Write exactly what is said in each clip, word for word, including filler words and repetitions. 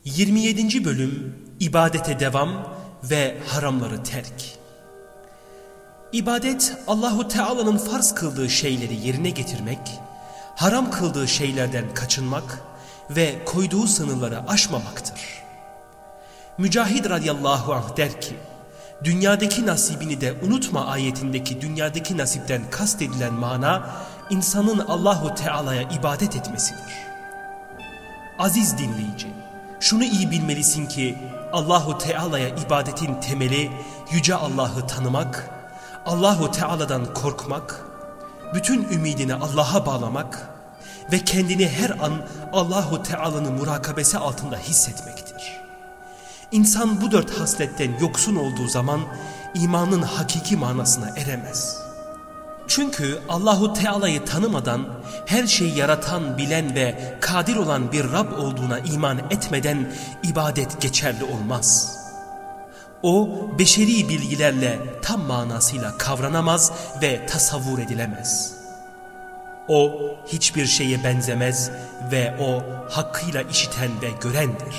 yirmi yedinci bölüm İbadete devam ve haramları terk. İbadet, Allahu Teala'nın farz kıldığı şeyleri yerine getirmek, haram kıldığı şeylerden kaçınmak ve koyduğu sınırları aşmamaktır. Mücahid radıyallahu anh der ki, dünyadaki nasibini de unutma ayetindeki dünyadaki nasipten kastedilen mana, insanın Allahu Teala'ya ibadet etmesidir. Aziz dinleyici, şunu iyi bilmelisin ki Allahu Teala'ya ibadetin temeli Yüce Allah'ı tanımak, Allahu Teala'dan korkmak, bütün ümidini Allah'a bağlamak ve kendini her an Allahu Teala'nın murakabesi altında hissetmektir. İnsan bu dört hasletten yoksun olduğu zaman imanın hakiki manasına eremez. Çünkü Allahu Teala'yı tanımadan, her şeyi yaratan, bilen ve kadir olan bir Rab olduğuna iman etmeden ibadet geçerli olmaz. O, beşeri bilgilerle tam manasıyla kavranamaz ve tasavvur edilemez. O, hiçbir şeye benzemez ve o, hakkıyla işiten ve görendir.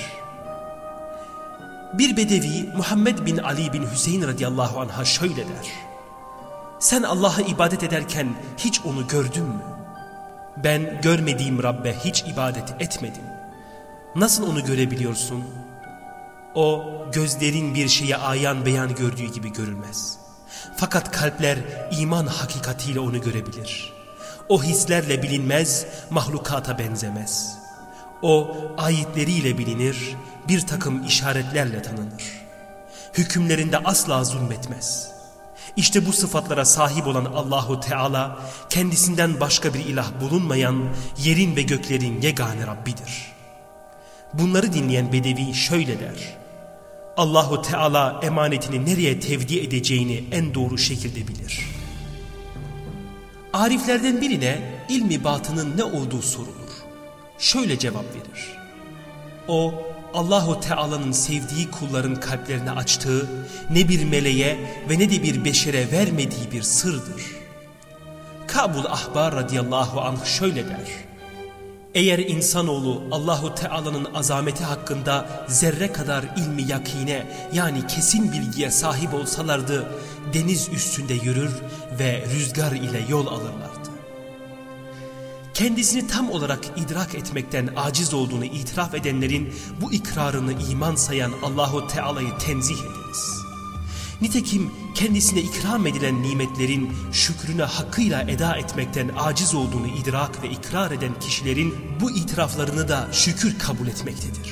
Bir bedevi Muhammed bin Ali bin Hüseyin radıyallahu anh'a şöyle der: sen Allah'a ibadet ederken hiç onu gördün mü? Ben görmediğim Rabbe hiç ibadet etmedim. Nasıl onu görebiliyorsun? O, gözlerin bir şeye ayan beyan gördüğü gibi görülmez. Fakat kalpler iman hakikatiyle onu görebilir. O hislerle bilinmez, mahlukata benzemez. O, ayetleriyle bilinir, bir takım işaretlerle tanınır. Hükümlerinde asla zulmetmez. İşte bu sıfatlara sahip olan Allahu Teala, kendisinden başka bir ilah bulunmayan, yerin ve göklerin yegane Rabbidir. Bunları dinleyen bedevi şöyle der: Allahu Teala emanetini nereye tevdi edeceğini en doğru şekilde bilir. Ariflerden birine ilmi batının ne olduğu sorulur. Şöyle cevap verir: o, Allahu Teala'nın sevdiği kulların kalplerini açtığı, ne bir meleğe ve ne de bir beşere vermediği bir sırdır. Ka'bul Ahbar radıyallahu anh şöyle der: eğer insanoğlu Allahu Teala'nın azameti hakkında zerre kadar ilmi yakine, yani kesin bilgiye sahip olsalardı, deniz üstünde yürür ve rüzgar ile yol alırlardı. Kendisini tam olarak idrak etmekten aciz olduğunu itiraf edenlerin bu ikrarını iman sayan Allahu Teala'yı tenzih ederiz. Nitekim kendisine ikram edilen nimetlerin şükrünü hakkıyla eda etmekten aciz olduğunu idrak ve ikrar eden kişilerin bu itiraflarını da şükür kabul etmektedir.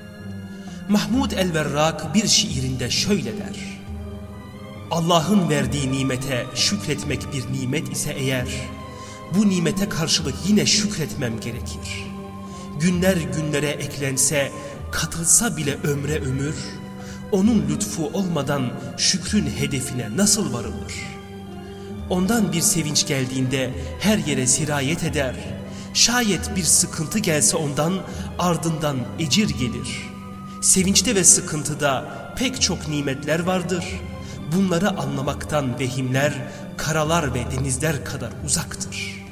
Mahmud el-Verrak bir şiirinde şöyle der: Allah'ın verdiği nimete şükretmek bir nimet ise eğer, bu nimete karşılık yine şükretmem gerekir. Günler günlere eklense, katılsa bile ömre ömür, onun lütfu olmadan şükrün hedefine nasıl varılır? Ondan bir sevinç geldiğinde her yere sirayet eder. Şayet bir sıkıntı gelse ondan, ardından ecir gelir. Sevinçte ve sıkıntıda pek çok nimetler vardır. Bunları anlamaktan vehimler, karalar ve denizler kadar uzaktır.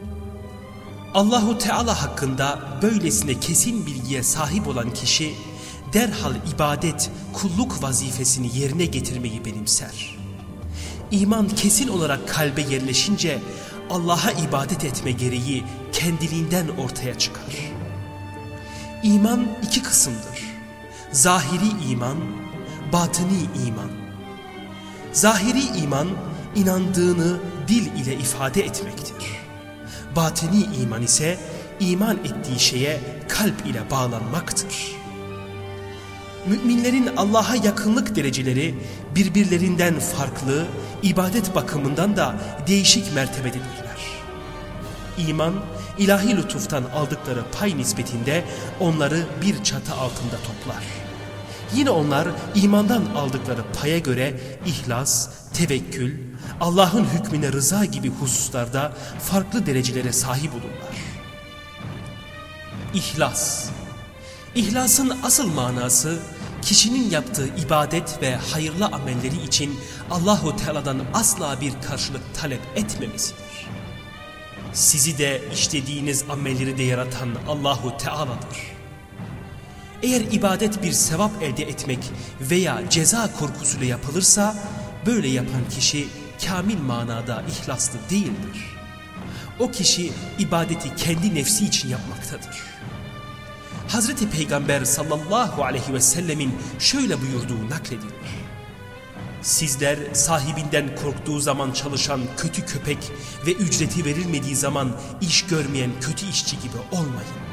Allahu Teala hakkında böylesine kesin bilgiye sahip olan kişi, derhal ibadet, kulluk vazifesini yerine getirmeyi benimser. İman kesin olarak kalbe yerleşince, Allah'a ibadet etme gereği kendiliğinden ortaya çıkar. İman iki kısımdır: zahiri iman, batini iman. Zahiri iman, inandığını dil ile ifade etmektir. Batini iman ise iman ettiği şeye kalp ile bağlanmaktır. Müminlerin Allah'a yakınlık dereceleri birbirlerinden farklı, ibadet bakımından da değişik mertebededirler. İman, ilahi lütuftan aldıkları pay nispetinde onları bir çatı altında toplar. Yine onlar imandan aldıkları paya göre ihlas, tevekkül, Allah'ın hükmüne rıza gibi hususlarda farklı derecelere sahip olurlar. İhlas. İhlasın asıl manası, kişinin yaptığı ibadet ve hayırlı amelleri için Allahu Teala'dan asla bir karşılık talep etmemesidir. Sizi de işlediğiniz amelleri de yaratan Allahu Teala'dır. Eğer ibadet bir sevap elde etmek veya ceza korkusuyla yapılırsa, böyle yapan kişi kamil manada ihlaslı değildir. O kişi ibadeti kendi nefsi için yapmaktadır. Hazreti Peygamber sallallahu aleyhi ve sellemin şöyle buyurduğu nakledilir. Sizler sahibinden korktuğu zaman çalışan kötü köpek ve ücreti verilmediği zaman iş görmeyen kötü işçi gibi olmayın.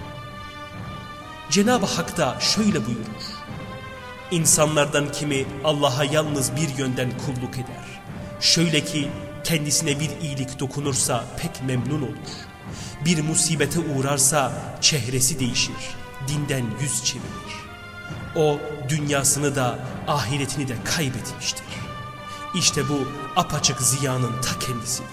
Cenab-ı Hak da şöyle buyurur. İnsanlardan kimi Allah'a yalnız bir yönden kulluk eder. Şöyle ki kendisine bir iyilik dokunursa pek memnun olur. Bir musibete uğrarsa çehresi değişir, dinden yüz çevirir. O dünyasını da ahiretini de kaybetmiştir. İşte bu apaçık ziyanın ta kendisidir.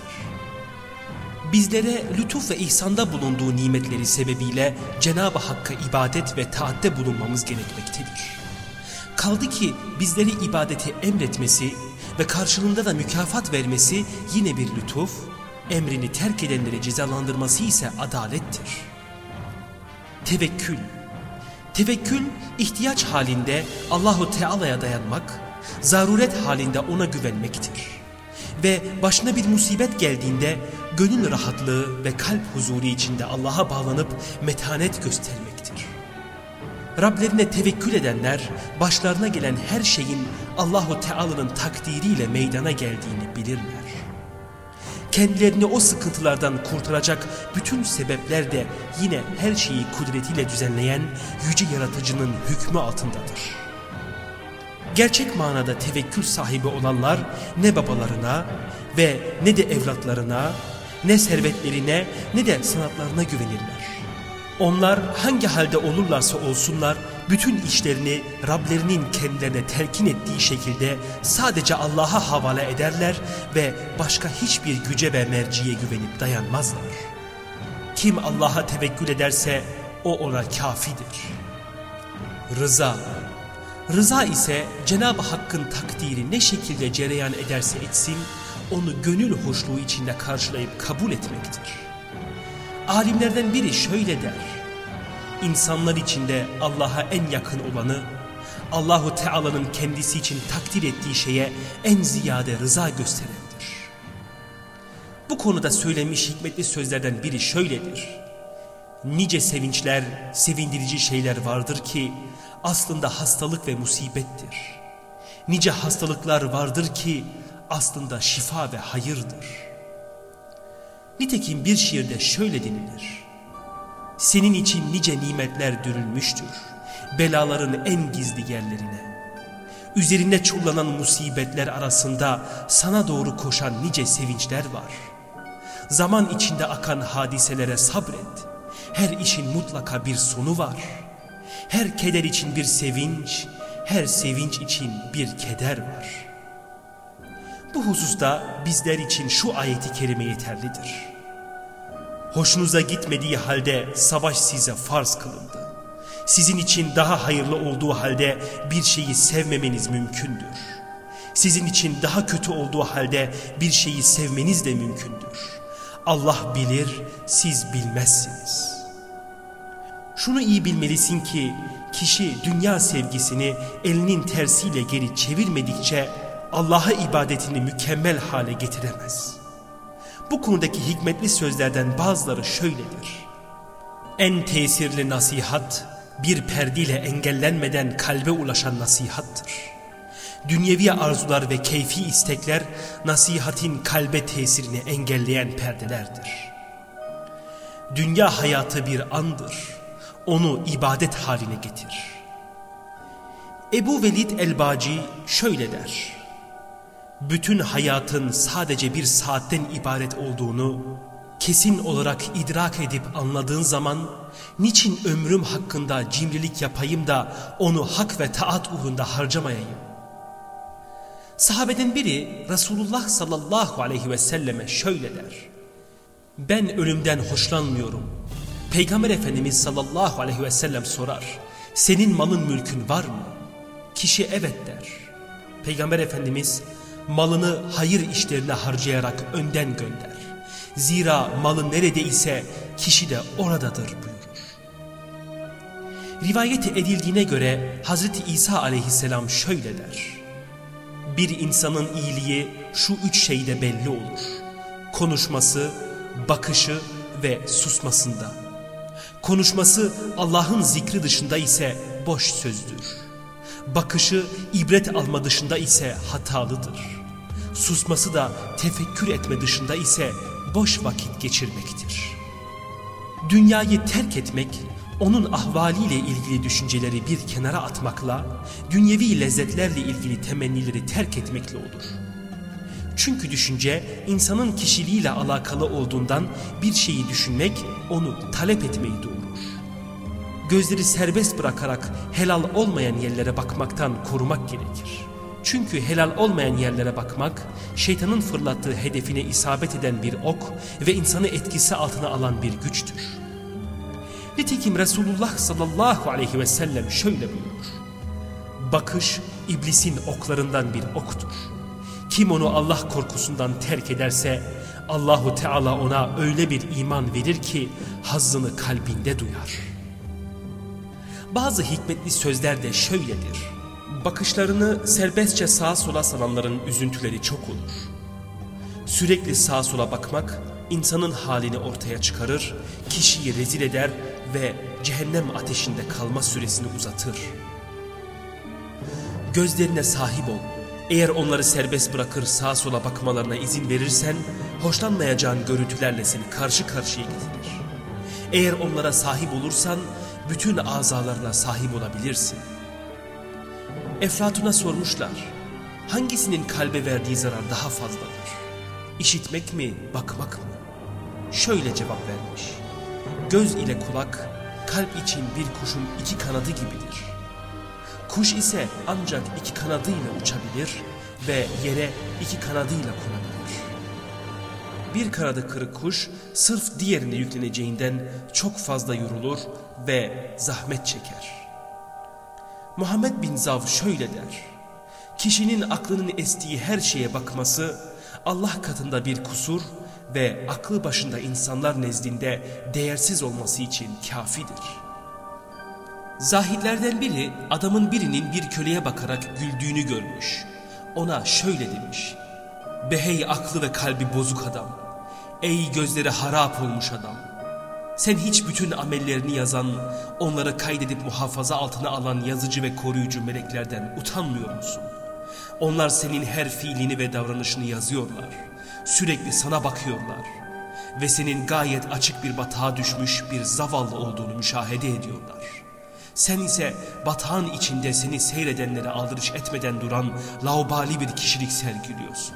Bizlere lütuf ve ihsanda bulunduğu nimetleri sebebiyle Cenab-ı Hakk'a ibadet ve taatte bulunmamız gerekmektedir. Kaldı ki bizleri ibadeti emretmesi ve karşılığında da mükafat vermesi yine bir lütuf, emrini terk edenleri cezalandırması ise adalettir. Tevekkül. Tevekkül, ihtiyaç halinde Allahu Teala'ya dayanmak, zaruret halinde ona güvenmektir. Ve başına bir musibet geldiğinde gönül rahatlığı ve kalp huzuru içinde Allah'a bağlanıp metanet göstermektir. Rablerine tevekkül edenler başlarına gelen her şeyin Allahu Teala'nın takdiriyle meydana geldiğini bilirler. Kendilerini o sıkıntılardan kurtaracak bütün sebepler de yine her şeyi kudretiyle düzenleyen yüce yaratıcının hükmü altındadır. Gerçek manada tevekkül sahibi olanlar ne babalarına ve ne de evlatlarına, ne servetlerine ne de sanatlarına güvenirler. Onlar hangi halde olurlarsa olsunlar bütün işlerini Rablerinin kendilerine telkin ettiği şekilde sadece Allah'a havale ederler ve başka hiçbir güce ve merciye güvenip dayanmazlar. Kim Allah'a tevekkül ederse o ona kafidir. Rıza. Rıza ise Cenab-ı Hakk'ın takdiri ne şekilde cereyan ederse etsin, onu gönül hoşluğu içinde karşılayıp kabul etmektir. Alimlerden biri şöyle der: İnsanlar içinde Allah'a en yakın olanı, Allahu Teala'nın kendisi için takdir ettiği şeye en ziyade rıza gösterendir. Bu konuda söylenmiş hikmetli sözlerden biri şöyledir: Nice sevinçler, sevindirici şeyler vardır ki aslında hastalık ve musibettir. Nice hastalıklar vardır ki aslında şifa ve hayırdır. Nitekim bir şiirde şöyle denilir: Senin için nice nimetler dürülmüştür, belaların en gizli yerlerine. Üzerinde çullanan musibetler arasında sana doğru koşan nice sevinçler var. Zaman içinde akan hadiselere sabret, her işin mutlaka bir sonu var. Her keder için bir sevinç, her sevinç için bir keder var. Bu hususta bizler için şu ayeti kerime yeterlidir. Hoşunuza gitmediği halde savaş size farz kılındı. Sizin için daha hayırlı olduğu halde bir şeyi sevmemeniz mümkündür. Sizin için daha kötü olduğu halde bir şeyi sevmeniz de mümkündür. Allah bilir, siz bilmezsiniz. Şunu iyi bilmelisin ki kişi dünya sevgisini elinin tersiyle geri çevirmedikçe Allah'a ibadetini mükemmel hale getiremez. Bu konudaki hikmetli sözlerden bazıları şöyledir: En tesirli nasihat bir perdeyle engellenmeden kalbe ulaşan nasihattır. Dünyevi arzular ve keyfi istekler nasihatin kalbe tesirini engelleyen perdelerdir. Dünya hayatı bir andır, onu ibadet haline getir. Ebu Velid el-Baci şöyle der: Bütün hayatın sadece bir saatten ibaret olduğunu kesin olarak idrak edip anladığın zaman niçin ömrüm hakkında cimrilik yapayım da onu hak ve taat uğrunda harcamayayım? Sahabeden biri Resulullah sallallahu aleyhi ve selleme şöyle der: Ben ölümden hoşlanmıyorum. Peygamber Efendimiz sallallahu aleyhi ve sellem sorar: Senin malın mülkün var mı? Kişi evet der. Peygamber Efendimiz malını hayır işlerine harcayarak önden gönder. Zira malı nerede ise kişi de oradadır buyurur. Rivayet edildiğine göre Hazreti İsa aleyhisselam şöyle der: bir insanın iyiliği şu üç şeyde belli olur: konuşması, bakışı ve susmasında. Konuşması Allah'ın zikri dışında ise boş sözdür. Bakışı ibret alma dışında ise hatalıdır. Susması da tefekkür etme dışında ise boş vakit geçirmektir. Dünyayı terk etmek, onun ahvaliyle ilgili düşünceleri bir kenara atmakla, dünyevi lezzetlerle ilgili temennileri terk etmekle olur. Çünkü düşünce insanın kişiliğiyle alakalı olduğundan bir şeyi düşünmek onu talep etmeyi doğurur. Gözleri serbest bırakarak helal olmayan yerlere bakmaktan korumak gerekir. Çünkü helal olmayan yerlere bakmak, şeytanın fırlattığı hedefine isabet eden bir ok ve insanı etkisi altına alan bir güçtür. Nitekim Resulullah sallallahu aleyhi ve sellem şöyle buyurur: bakış iblisin oklarından bir oktur. Kim onu Allah korkusundan terk ederse Allahu Teala ona öyle bir iman verir ki hazzını kalbinde duyar. Bazı hikmetli sözler de şöyledir: bakışlarını serbestçe sağa sola salanların üzüntüleri çok olur. Sürekli sağa sola bakmak insanın halini ortaya çıkarır, kişiyi rezil eder ve cehennem ateşinde kalma süresini uzatır. Gözlerine sahip ol. Eğer onları serbest bırakır sağa sola bakmalarına izin verirsen, hoşlanmayacağın görüntülerle seni karşı karşıya getirir. Eğer onlara sahip olursan, bütün azalarına sahip olabilirsin. Eflatun'a sormuşlar: hangisinin kalbe verdiği zarar daha fazladır? İşitmek mi, bakmak mı? Şöyle cevap vermiş: göz ile kulak, kalp için bir kuşun iki kanadı gibidir. Kuş ise ancak iki kanadıyla uçabilir ve yere iki kanadıyla konabilir. Bir kanadı kırık kuş sırf diğerine yükleneceğinden çok fazla yorulur ve zahmet çeker. Muhammed bin Zav şöyle der: kişinin aklının estiği her şeye bakması Allah katında bir kusur ve aklı başında insanlar nezdinde değersiz olması için kafidir. Zahidlerden biri adamın birinin bir köleye bakarak güldüğünü görmüş. Ona şöyle demiş: be hey aklı ve kalbi bozuk adam, ey gözleri harap olmuş adam, sen hiç bütün amellerini yazan, onları kaydedip muhafaza altına alan yazıcı ve koruyucu meleklerden utanmıyor musun? Onlar senin her fiilini ve davranışını yazıyorlar, sürekli sana bakıyorlar ve senin gayet açık bir batağa düşmüş bir zavallı olduğunu müşahede ediyorlar. Sen ise batağın içinde seni seyredenlere aldırış etmeden duran laubali bir kişilik sergiliyorsun.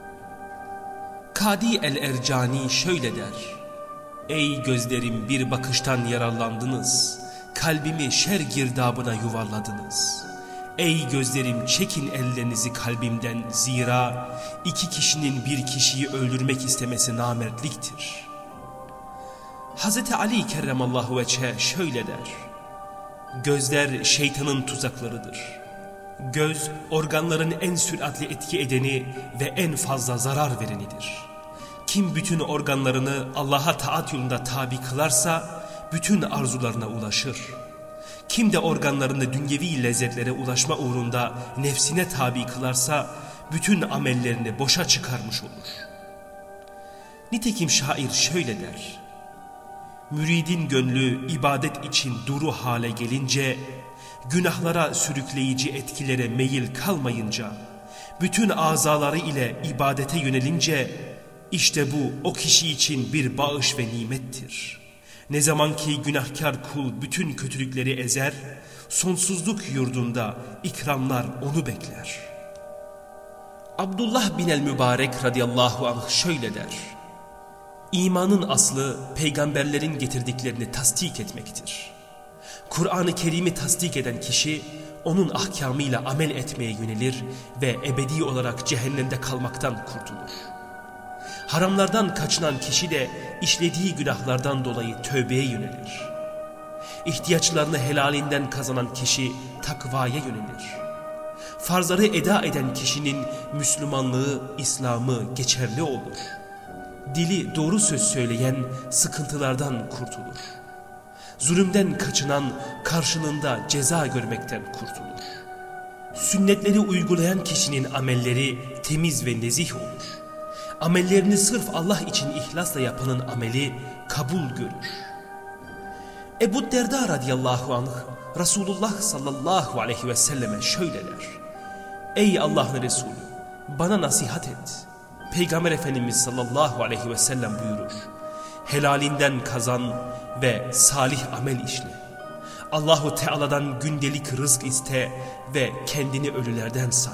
Kadi el-Ercani şöyle der: ey gözlerim, bir bakıştan yararlandınız, kalbimi şer girdabına yuvarladınız. Ey gözlerim, çekin ellerinizi kalbimden, zira iki kişinin bir kişiyi öldürmek istemesi namertliktir. Hazreti Ali kerremallahu veçhe şöyle der: gözler şeytanın tuzaklarıdır. Göz, organların en süratli etki edeni ve en fazla zarar verenidir. Kim bütün organlarını Allah'a taat yolunda tabi kılarsa, bütün arzularına ulaşır. Kim de organlarını dünyevi lezzetlere ulaşma uğrunda nefsine tabi kılarsa, bütün amellerini boşa çıkarmış olur. Nitekim şair şöyle der: müridin gönlü ibadet için duru hale gelince, günahlara sürükleyici etkilere meyil kalmayınca, bütün azaları ile ibadete yönelince, işte bu o kişi için bir bağış ve nimettir. Ne zaman ki günahkar kul bütün kötülükleri ezer, sonsuzluk yurdunda ikramlar onu bekler. Abdullah bin el-Mübarek radıyallahu anh şöyle der: İmanın aslı peygamberlerin getirdiklerini tasdik etmektir. Kur'an-ı Kerim'i tasdik eden kişi onun ahkamıyla amel etmeye yönelir ve ebedi olarak cehennemde kalmaktan kurtulur. Haramlardan kaçınan kişi de işlediği günahlardan dolayı tövbeye yönelir. İhtiyaçlarını helalinden kazanan kişi takvaya yönelir. Farzları eda eden kişinin Müslümanlığı, İslam'ı geçerli olur. Dili doğru söz söyleyen sıkıntılardan kurtulur. Zulümden kaçınan karşılığında ceza görmekten kurtulur. Sünnetleri uygulayan kişinin amelleri temiz ve nezih olur. Amellerini sırf Allah için ihlasla yapanın ameli kabul görür. Ebu Derda radıyallahu anh Resulullah sallallahu aleyhi ve selleme şöyle der: Ey Allah'ın Resulü, bana nasihat et. Peygamber Efendimiz sallallahu aleyhi ve sellem buyurur: helalinden kazan ve salih amel işle. Allahu Teala'dan gündelik rızk iste ve kendini ölülerden say.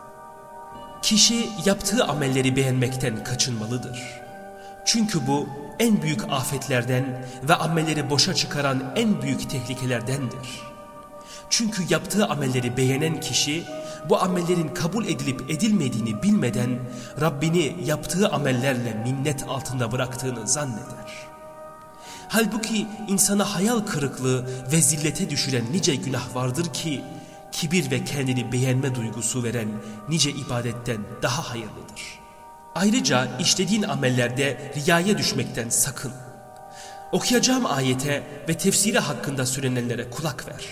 Kişi yaptığı amelleri beğenmekten kaçınmalıdır. Çünkü bu en büyük afetlerden ve amelleri boşa çıkaran en büyük tehlikelerdendir. Çünkü yaptığı amelleri beğenen kişi bu amellerin kabul edilip edilmediğini bilmeden Rabbini yaptığı amellerle minnet altında bıraktığını zanneder. Halbuki insana hayal kırıklığı ve zillete düşüren nice günah vardır ki kibir ve kendini beğenme duygusu veren nice ibadetten daha hayırlıdır. Ayrıca işlediğin amellerde riyaya düşmekten sakın. Okuyacağım ayete ve tefsiri hakkında söylenenlere kulak ver.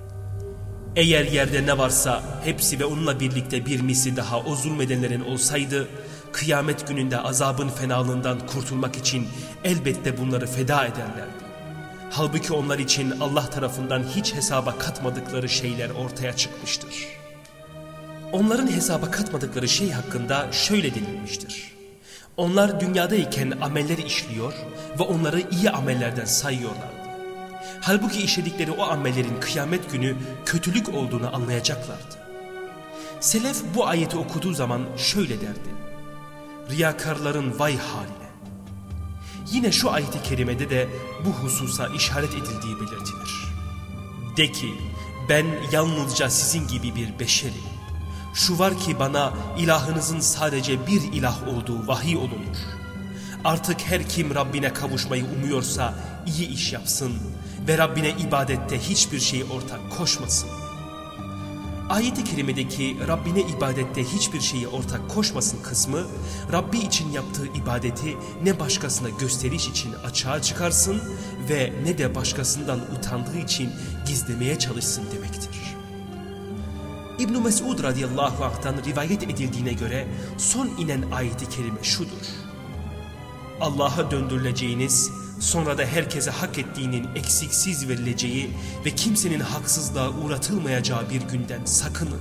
Eğer yerde ne varsa hepsi ve onunla birlikte bir misli daha o zulmedenlerin olsaydı, kıyamet gününde azabın fenalığından kurtulmak için elbette bunları feda ederlerdi. Halbuki onlar için Allah tarafından hiç hesaba katmadıkları şeyler ortaya çıkmıştır. Onların hesaba katmadıkları şey hakkında şöyle denilmiştir: onlar dünyadayken ameller işliyor ve onları iyi amellerden sayıyorlardı. Halbuki işledikleri o amellerin kıyamet günü kötülük olduğunu anlayacaklardı. Selef bu ayeti okuduğu zaman şöyle derdi: riyakarların vay haline. Yine şu ayet-i kerimede de bu hususa işaret edildiği belirtilir. De ki, ben yalnızca sizin gibi bir beşerim. Şu var ki bana ilahınızın sadece bir ilah olduğu vahiy olunur. Artık her kim Rabbine kavuşmayı umuyorsa iyi iş yapsın ve Rabbine ibadette hiçbir şeyi ortak koşmasın. Ayet-i kerimedeki Rabbine ibadette hiçbir şeyi ortak koşmasın kısmı, Rabbi için yaptığı ibadeti ne başkasına gösteriş için açığa çıkarsın ve ne de başkasından utandığı için gizlemeye çalışsın demektir. İbn-i Mesud radıyallahu anh'tan rivayet edildiğine göre son inen ayet-i kerime şudur: Allah'a döndürüleceğiniz, sonra da herkese hak ettiğinin eksiksiz verileceği ve kimsenin haksızlığa uğratılmayacağı bir günden sakının.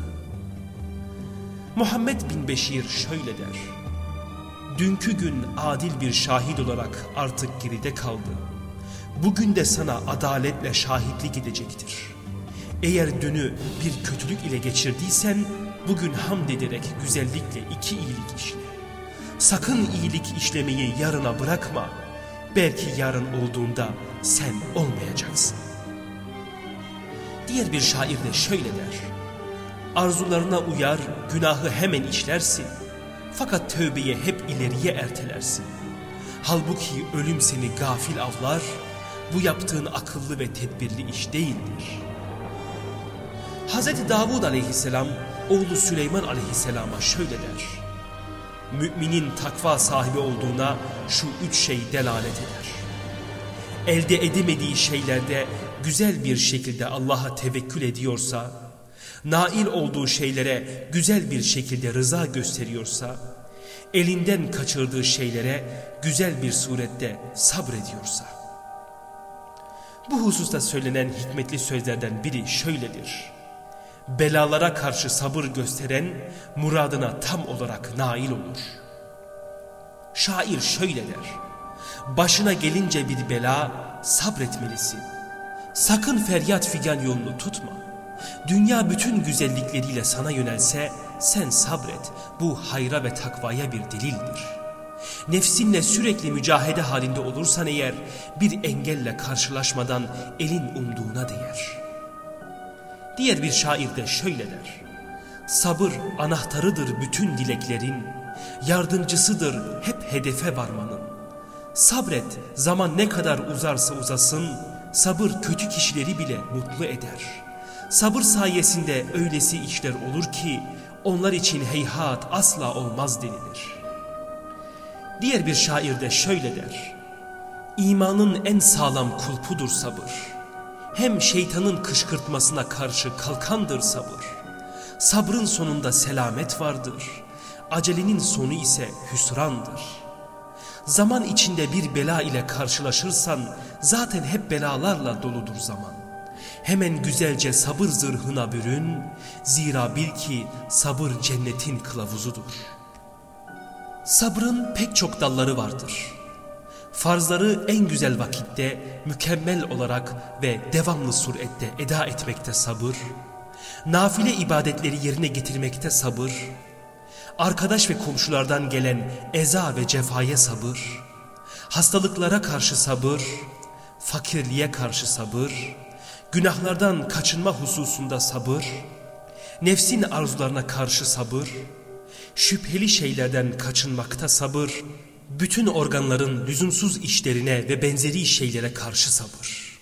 Muhammed bin Beşir şöyle der: dünkü gün adil bir şahit olarak artık geride kaldı. Bugün de sana adaletle şahitlik edecektir. Eğer dünü bir kötülük ile geçirdiysen bugün hamd ederek güzellikle iki iyilik işle. Sakın iyilik işlemeyi yarına bırakma. Belki yarın olduğunda sen olmayacaksın. Diğer bir şair de şöyle der: arzularına uyar, günahı hemen işlersin. Fakat tövbeyi hep ileriye ertelersin. Halbuki ölüm seni gafil avlar, bu yaptığın akıllı ve tedbirli iş değildir. Hazreti Davud aleyhisselam oğlu Süleyman aleyhisselama şöyle der: müminin takva sahibi olduğuna şu üç şey delalet eder. Elde edemediği şeylerde güzel bir şekilde Allah'a tevekkül ediyorsa, nail olduğu şeylere güzel bir şekilde rıza gösteriyorsa, elinden kaçırdığı şeylere güzel bir surette sabrediyorsa. Bu hususta söylenen hikmetli sözlerden biri şöyledir: belalara karşı sabır gösteren muradına tam olarak nail olur. Şair şöyle der: başına gelince bir bela sabretmelisin. Sakın feryat figan yolunu tutma. Dünya bütün güzellikleriyle sana yönelse sen sabret. Bu hayra ve takvaya bir delildir. Nefsinle sürekli mücahede halinde olursan eğer bir engelle karşılaşmadan elin umduğuna değer. Diğer bir şair de şöyle der: sabır anahtarıdır bütün dileklerin, yardımcısıdır hep hedefe varmanın. Sabret, zaman ne kadar uzarsa uzasın, sabır kötü kişileri bile mutlu eder. Sabır sayesinde öylesi işler olur ki onlar için heyhat asla olmaz denilir. Diğer bir şair de şöyle der: İmanın en sağlam kulpudur sabır. hem şeytanın kışkırtmasına karşı kalkandır sabır. Sabrın sonunda selamet vardır. Acelenin sonu ise hüsrandır. Zaman içinde bir bela ile karşılaşırsan zaten hep belalarla doludur zaman. Hemen güzelce sabır zırhına bürün, zira bil ki sabır cennetin kılavuzudur. Sabrın pek çok dalları vardır. Farzları en güzel vakitte, mükemmel olarak ve devamlı surette eda etmekte sabır, nafile ibadetleri yerine getirmekte sabır, arkadaş ve komşulardan gelen eza ve cefaya sabır, hastalıklara karşı sabır, fakirliğe karşı sabır, günahlardan kaçınma hususunda sabır, nefsin arzularına karşı sabır, şüpheli şeylerden kaçınmakta sabır, bütün organların lüzumsuz işlerine ve benzeri şeylere karşı sabır.